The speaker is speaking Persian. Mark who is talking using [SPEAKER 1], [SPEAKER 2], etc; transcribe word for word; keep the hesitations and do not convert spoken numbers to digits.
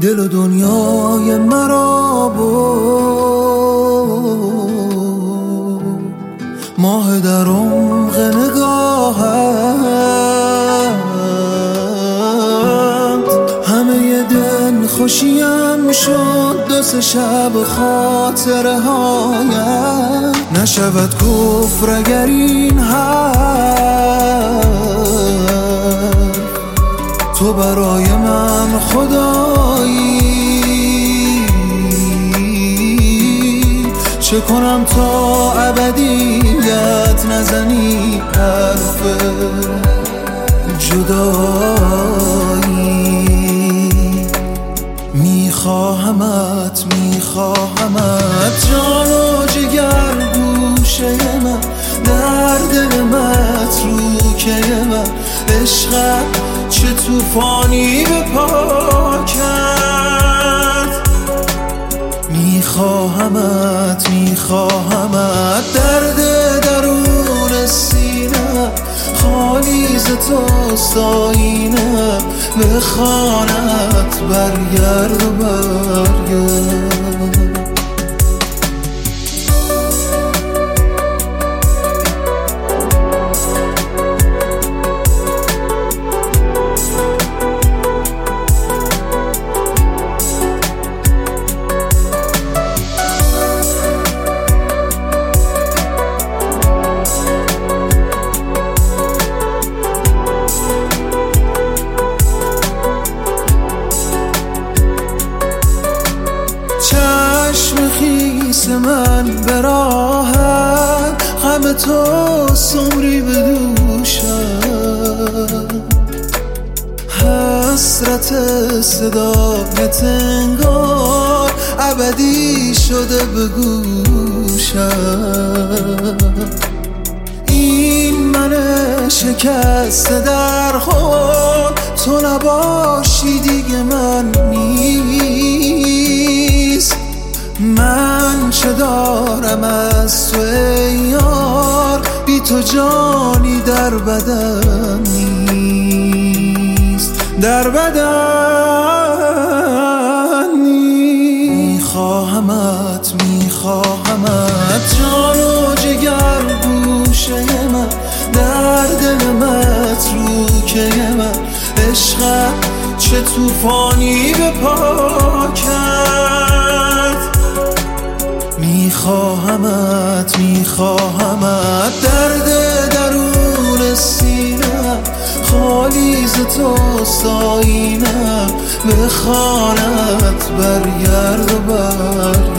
[SPEAKER 1] دل و دنیای مرا بود، ماه در عمق نگاهت، همه دل خوشیم شد دو سه شب خاطره هایت. نشود کفر اگر این حرف تو برای من خدایی، چه کنم تا ابدیت نزنی حرف جدایی. میخواهمت میخواهمت جان و جگر گوشه من، در دل متروکه من، عشقت چه توفانی به پا کرد. میخواهمت میخواهمت درد درون سینه، خالی ز توست آینه، به خانت برگرد و برگرد. چشم خیس من به راحت، غم تو سمری به دوشم، حسرت صدایت انگار ابدی شده به گوشم. این من شکسته در خود، تو نباشی دیگه من نیست. من چه دارم از تو ای یار، بی تو جانی در بدن نیست، در بدن نیست. میخواهمت میخواهمت جان و جگر گوشه من، در دل متروکه من، عشقت چه توفانی به پا کرد. میخواهمت میخواهمت درد درون سینه، خالی ز توست آینه، به خانت برگرد و برگرد.